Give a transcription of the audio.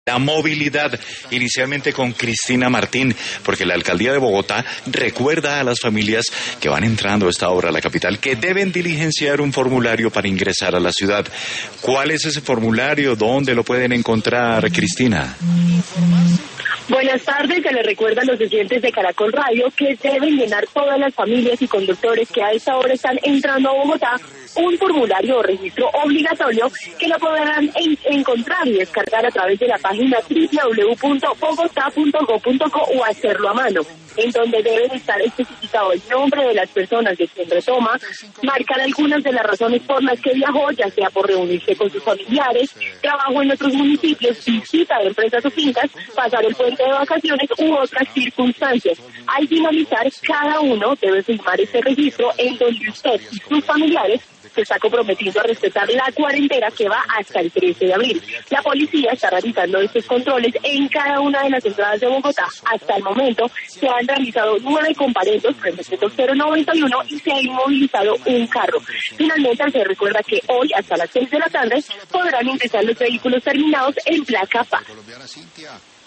La movilidad, inicialmente con Cristina Martín, porque la Alcaldía de Bogotá recuerda a las familias que van entrando a esta hora a la capital que deben diligenciar un formulario para ingresar a la ciudad. ¿Cuál es ese formulario? ¿Dónde lo pueden encontrar, Cristina? Buenas tardes, se les recuerda a los oyentes de Caracol Radio que deben llenar todas las familias y conductores que a esta hora están entrando a Bogotá un formulario o registro obligatorio que lo podrán encontrar y descargar a través de la página www.bogotá.go.co o hacerlo a mano, en donde deben estar especificado el nombre de las personas de quien retoma, marcar algunas de las razones por las que viajó, ya sea por reunirse con sus familiares, trabajo en otros municipios, visita de empresas o fincas, pasar el puente de vacaciones u otras circunstancias. Al finalizar, cada uno debe firmar ese registro en donde usted y sus familiares se está comprometiendo a respetar la cuarentena que va hasta el 13 de abril. La policía está realizando estos controles en cada una de las entradas de Bogotá. Hasta el momento se han realizado 9 comparendos frente al 091 y se ha inmovilizado un carro. Finalmente se recuerda que hoy hasta las 6 de la tarde podrán ingresar los vehículos terminados en placa PA.